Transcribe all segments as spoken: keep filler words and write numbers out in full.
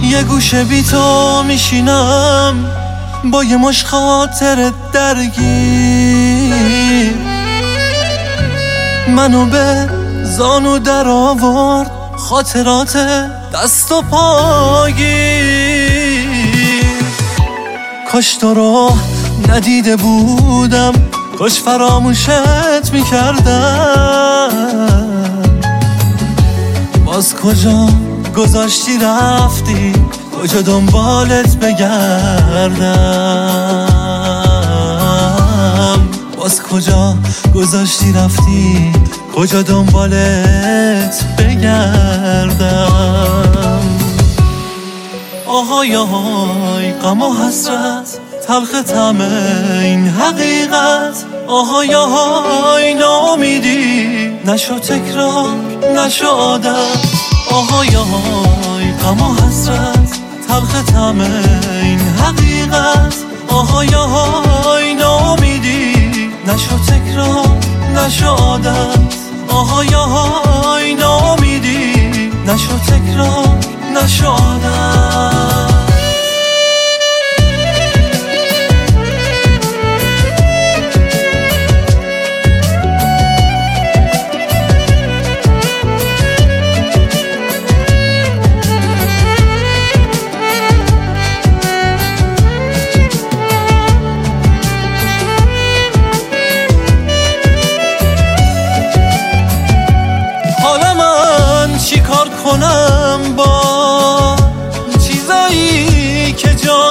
یه گوشه بی تو میشینم با یه مش خاطر درگیر، منو به زانو در آورد خاطرات دست و پاگیر. کاش تو رو ندیده بودم، کاش فراموشت میکردم. باز کجا گذاشتی رفتی، کجا دنبالت بگردم. باز کجا گذاشتی رفتی، کجا دنبالت بگردم. آهای آهای غم و حسرت، تلخ طعم این حقیقت. آهای آهای ناامیدی، نشو تکرار نشو عادت. آهای آهای غم و حسرت، تلخ طعم این حقیقت. آهای آهای ناامیدی، نشو تکرار نشو عادت. آهای آهای ناامیدی، نشو تکرار نشو عادت. چی کار کنم با چیزایی که جا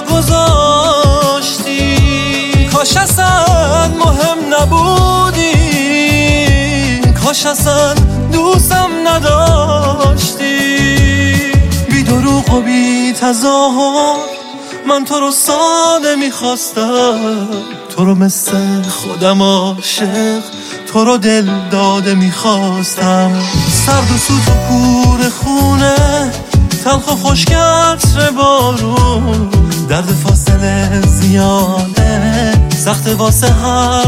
گذاشتی؟ کاش اصلا مهم نبودی، کاش اصلا دوستم نداشتی. بی دروغ و بی تظاهر من تو رو ساده میخواستم، تو رو مثل خودم عاشق، تو رو دل داده میخواستم. سرد و سوت و کور خونه، تلخ و خشک عطر بارون، درد فاصله زیاده، سخت واسه هر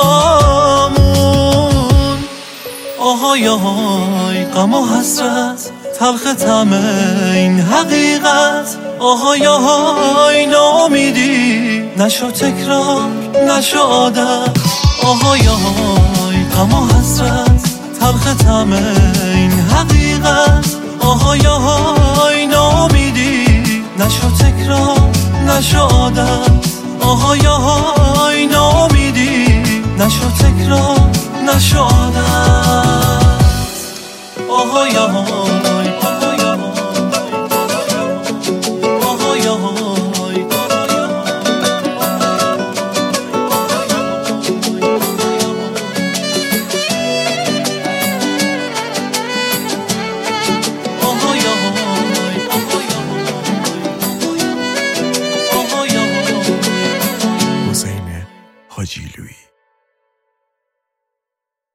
دوتامون. آهای آهای غم و حسرت، تلخ طعم این حقیقت. آهای آهای ناامیدی، نشو تکرار نشو عادت. آهای آهای غم و حسرت، تلخ طعم این حقیقت. آهای آهای ناامیدی، نشو تکرار نشو عادت. آهای آهای ناامیدی، نشو تکرار نشو عادت. آهای آهای